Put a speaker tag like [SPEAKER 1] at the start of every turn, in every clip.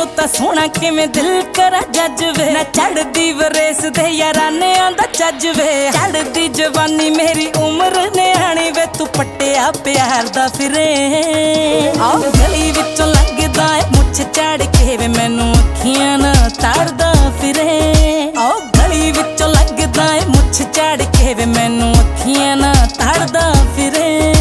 [SPEAKER 1] ਤਾਂ ਸੋਹਣਾ ਕਿਵੇਂ ਦਿਲ ਕਰਾ ਜੱਜ ਵੇ ਨਾ ਚੜਦੀ ਵਰੇਸ ਦੇ ਯਾਰਾਨਿਆਂ ਦਾ ਚੱਜ ਵੇ ਚੜਦੀ ਜਵਾਨੀ ਮੇਰੀ ਉਮਰ ਨਿਆਣੀ ਵੇ ਤੂੰ ਪੱਟਿਆ ਪਿਆਰ ਦਾ ਫਿਰੇ ਆਹ ਗਲੀ ਵਿੱਚੋਂ ਲੰਘਦਾ ਏ ਮੁੱਛ ਝਾੜ ਕੇ ਵੇ ਮੈਨੂੰ ਅੱਖੀਆਂ ਨਾ ਤਾੜਦਾ ਫਿਰੇ ਆਹ ਗਲੀ ਵਿੱਚੋਂ ਲੰਘਦਾ ਏ ਮੁੱਛ ਝਾੜ ਕੇ ਵੇ ਮੈਨੂੰ ਅੱਖੀਆਂ ਨਾ ਤਾੜਦਾ ਫਿਰੇ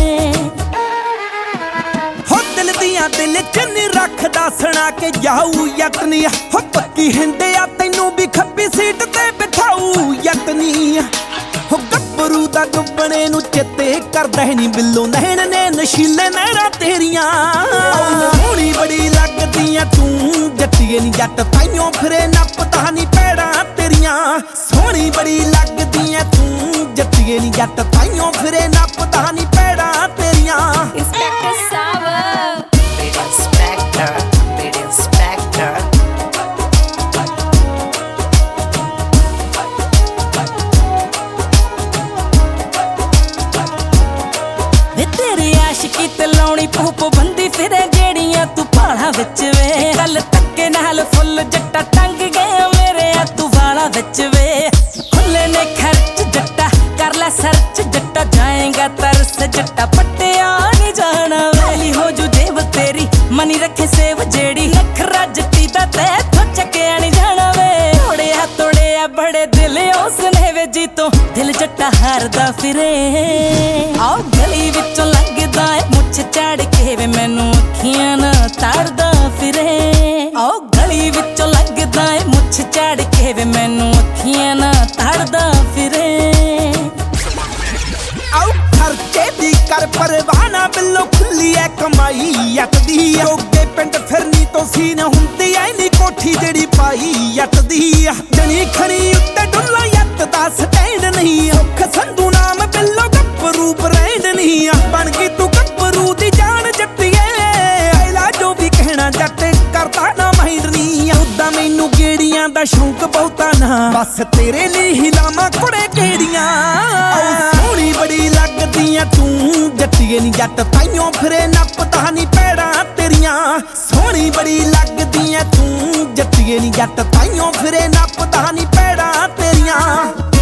[SPEAKER 2] दिल च नी रखदा सना के जाऊ यतनी हो पक्की हिंदिया तैनू भी खब्बी सीट ते बिठाऊ यतनी हो गब्बरू दा गुब्बने नू चेते करदा नी बिल्लो नैन ने नशीले नैना तेरियां सोहनी बड़ी लगदियां तू जट्टिए नी जट ताइयों फिरे नपदा नी पैड़ा तेरियां सोहनी बड़ी लगदियां तू जट्टिए नी जट ताइयों फिरे नपदा नी पैड़ा तेरियां
[SPEAKER 1] आशिकी ते लाउणी भूप बंदी फिरे जेड़ियां तू भाला विच वे गल धक्के नाल फुल जट्टा टंग गया मेरे तू वाला विच वे खुले ने खर्च जट्टा कर ले सर्च जट्टा जाएगा तरस जट्टा पट्टिया नहीं जाना वेली हो जू जेब तेरी मनी रखे सेव जेड़ी नखरा जट्टी दा ते चक्किया नहीं जाना वे तोड़िया बड़े दिल उसने वे जी तो दिल जट्टा हारदा फिरे आओ गली विचों लंघदा ए मुछ झाड़ के वे मैनू अखियां ना ताड़दा फिरे आओ गली विचों लंघदा ए मुछ झाड़ के वे मैनू अखियां ना ताड़दा फिरे
[SPEAKER 2] आओ खर्चे दी कर परवाना बिल्लो खुली है कमाई यत दी जोगे पिंड फिरनी तो सीन हुंदी ऐ नी कोठी जेड़ी पाई यत दी जनी खरी उत्ते डुल्ला यत दा स्टैंड नहीं औख संधू नाम बिल्लो गब्बरू ब्रांड नहीं बन गई तू गब्बरू दी जान जट्टिए आइला जो भी कहना जट करता ना माइंड नहीं उदा मैनू गेड़ियां दा शौक बहुता ना बस तेरे लिए ही लामा कुड़े गेड़ियां सोहनी बड़ी लगदियां तू जट्टिए नी जट ताइयों फिरे नपदा नी पैड़ा तेरियां सोहनी बड़ी लगदियां तू जट्टिए नी जट ताइयों फिरे नपदा नी पैड़ा तेरियां।